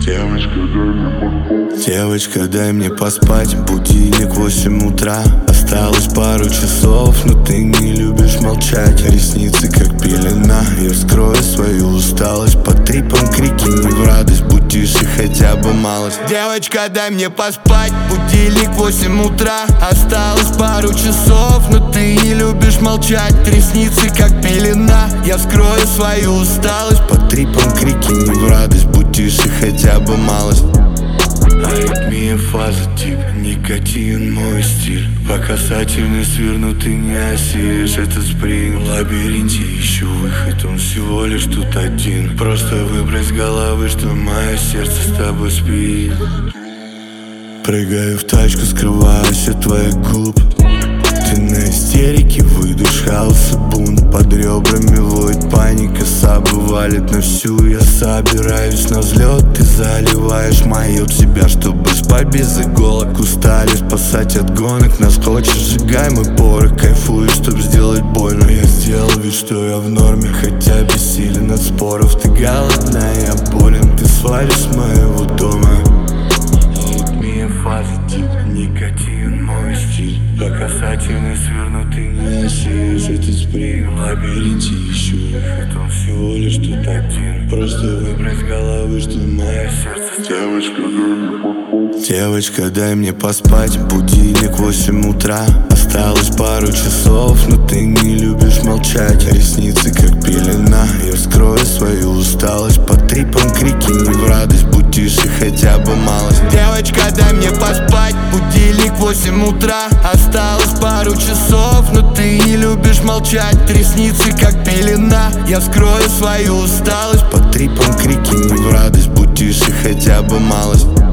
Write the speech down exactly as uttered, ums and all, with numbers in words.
Девочка, дай мне поспать. Девочка, дай мне поспать. Будильник восемь утра. Осталось пару часов, но ты не любишь молчать. Ресницы как пелена. Я вскрою свою усталость. По трипам крики не в радость. Будишь и хотя бы малость. Девочка, дай мне поспать. Будильник восемь утра. Осталось пару часов, но ты не любишь молчать. Ресницы как пелена. Я вскрою свою усталость. По трипам крики не в радость. Будишь и хотя бы малость. Аритмия, фаза, тип, никотин, мой стиль. По касательной сверну ты не осилишь этот спринг. В лабиринте ищу выход, он всего лишь тут один. Просто выбрось с головы, что мое сердце с тобой спит. Прыгаю в тачку, скрываюсь от твоих губ. Ты на истерике, выйдешь, хаос и бунт. Под ребрами воет паника, сабы валит на всю. Я собираюсь на взлет, ты заливаешь мою тебя, чтобы спать без иголок. Устали спасать от гонок, нас хочешь, сжигай мой порох. Кайфую, чтоб сделать больно. Я сделал вид, что я в норме, хотя бессилен от споров. Ты голодна, я болен, ты свалишь с моего дома. Аритмия, фаза, тип, никотин, мой стиль. По касательной сверну ты не осилишь этот спринг. В лабиринте ищу выход, он всего лишь тут один. Просто выбрось с головы, что мое сердце. Девочка, дай мне поспать. Девочка, дай мне поспать. Будильник восемь утра. Осталось пару часов, но ты не любишь молчать. Ресницы как пелена. Я вскрою свою усталость. По трипам крики не в радость. Будишь и хотя бы малость. Девочка, дай мне поспать. Будильник восемь утра. Осталось пару часов, но ты не любишь молчать. Ресницы как пелена. Я вскрою свою усталость. По трипам крики не в радость. Будишь и хотя бы малость.